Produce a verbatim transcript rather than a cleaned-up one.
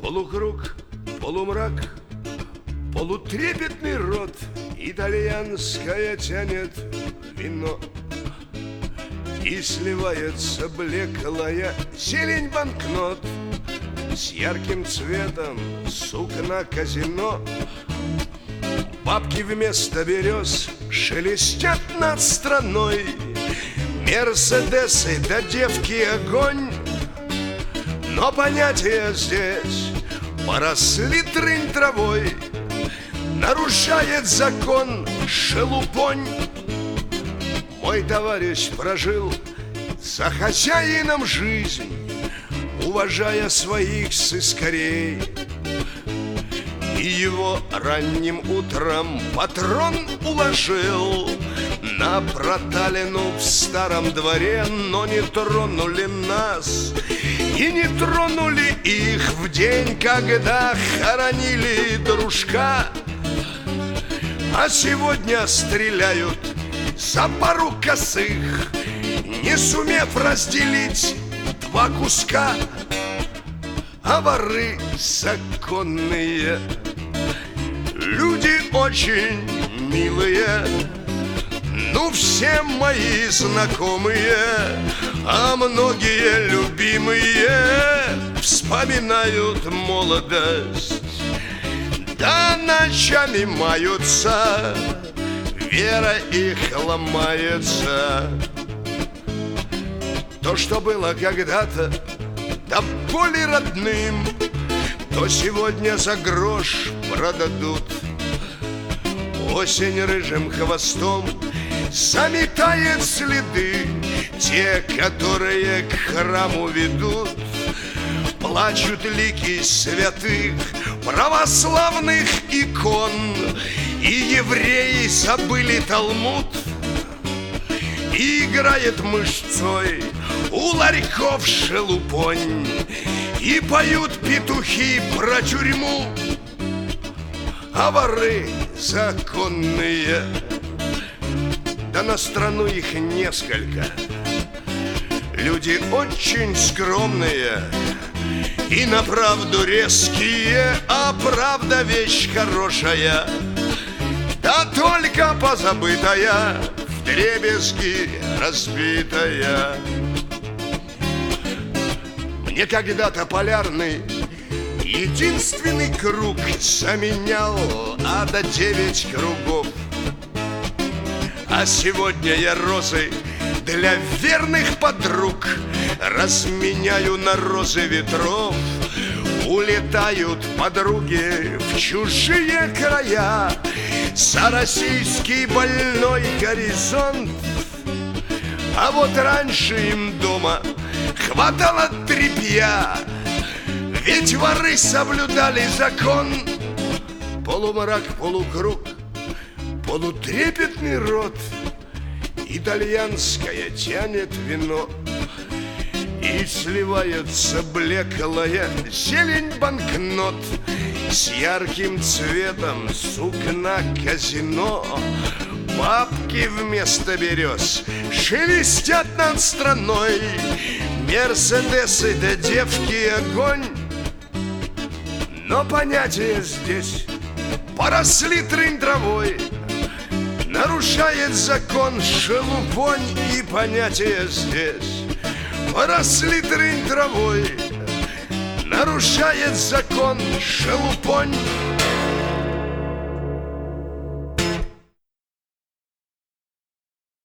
Полукруг, полумрак, полутрепетный рот, итальянское тянет вино. И сливается блеклая зелень банкнот с ярким цветом сукна казино. Бабки вместо берез шелестят над страной, мерседесы да девки огонь. Но понятия здесь поросли трынь травой, нарушает закон шелупонь. Мой товарищ прожил за хозяином жизнь, уважая своих сыскарей. И его ранним утром патрон уложил на проталину в старом дворе. Но не тронули нас и не тронули их в день, когда хоронили дружка. А сегодня стреляют за пару косых, не сумев разделить два куска. А воры законные люди очень милые, ну все мои знакомые, а многие любимые вспоминают молодость, да ночами маются, вера их ломается. То, что было когда-то до боли родным, то сегодня за грош продадут. Осень рыжим хвостом заметает следы, те, которые к храму ведут. Плачут лики святых православных икон, и евреи забыли Талмуд. И играет мышцой у ларьков шелупонь, и поют петухи про тюрьму. А воры законные, да на страну их несколько, люди очень скромные и на правду резкие. А правда вещь хорошая, да только позабытая, вдребезги разбитая. Мне когда-то полярный единственный круг заменял ада девять кругов. А сегодня я розы для верных подруг разменяю на розы ветров. Улетают подруги в чужие края за российский больной горизонт. А вот раньше им дома хватало тряпья, ведь воры соблюдали закон. Полумрак, полукруг, полутрепетный рот, итальянское тянет вино. И сливается блеклая зелень банкнот с ярким цветом сукна казино. Бабки вместо берез шелестят над страной, мерседесы да девки огонь. Но понятия здесь поросли трынь травой, нарушает закон шелупонь. И понятия здесь поросли трынь травой, нарушает закон шелупонь.